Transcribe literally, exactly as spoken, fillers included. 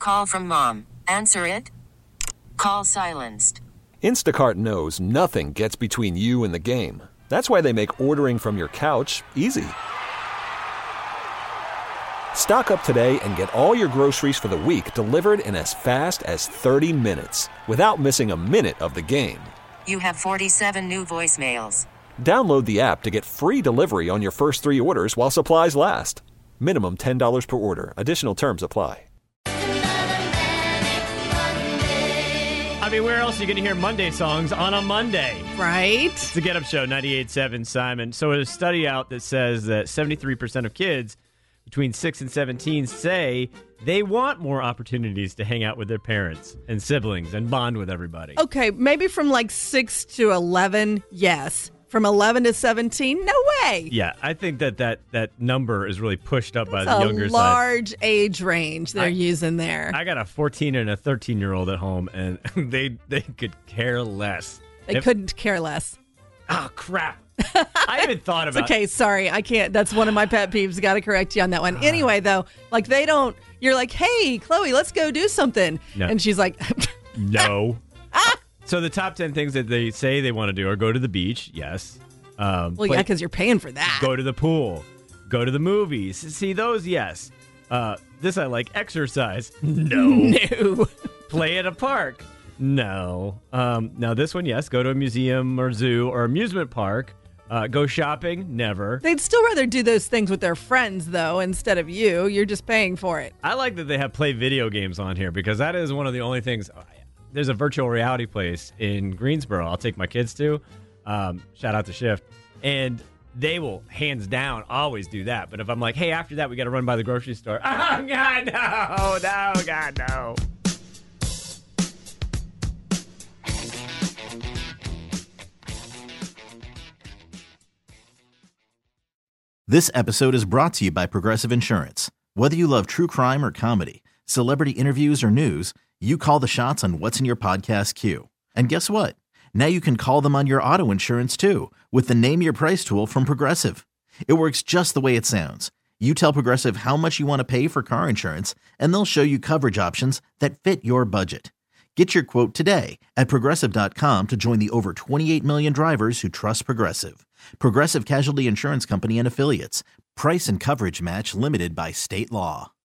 call from mom. Answer it. Call silenced. Instacart knows nothing gets between you and the game. That's why they make ordering from your couch easy. Stock up today and get all your groceries for the week delivered in as fast as thirty minutes without missing a minute of the game. You have forty-seven new voicemails. Download the app to get free delivery on your first three orders while supplies last. Minimum ten dollars per order. Additional terms apply. I mean, where else are you going to hear Monday songs on a Monday? Right. It's the Get Up Show, ninety-eight point seven, Simon. So there's a study out that says that seventy-three percent of kids between six and seventeen say they want more opportunities to hang out with their parents and siblings and bond with everybody. Okay, maybe from like six to eleven, yes. From eleven to seventeen, no way. Yeah, I think that that, that number is really pushed up by That's the younger a side. large age range they're I- using there. I got a fourteen and a thirteen-year-old at home, and they they could care less. they If- couldn't care less. Oh, crap. I haven't thought It's about okay, sorry, I can't. That's one of my pet peeves. Got to correct you on that one. Anyway, though, like they don't, you're like, hey, Chloe, let's go do something. No. And she's like, No. So the top ten things that they say they want to do are go to the beach, yes. Um, well, play- yeah, because you're paying for that. Go to the pool. Go to the movies. See those, yes. Uh, this I like, exercise. No. No. Play at a park. No. Um, now this one, yes. Go to a museum or zoo or amusement park. Uh, go shopping. Never. They'd still rather do those things with their friends, though, instead of you. You're just paying for it. I like that they have play video games on here because that is one of the only things. There's a virtual reality place in Greensboro I'll take my kids to. Um, shout out to Shift. And they will, hands down, always do that. But if I'm like, hey, after that, we got to run by the grocery store. Oh, God, no. No, God, no. This episode is brought to you by Progressive Insurance. Whether you love true crime or comedy, celebrity interviews or news, you call the shots on what's in your podcast queue. And guess what? Now you can call them on your auto insurance too with the Name Your Price tool from Progressive. It works just the way it sounds. You tell Progressive how much you want to pay for car insurance, and they'll show you coverage options that fit your budget. Get your quote today at Progressive dot com to join the over twenty-eight million drivers who trust Progressive. Progressive Casualty Insurance Company and Affiliates. Price and coverage match limited by state law.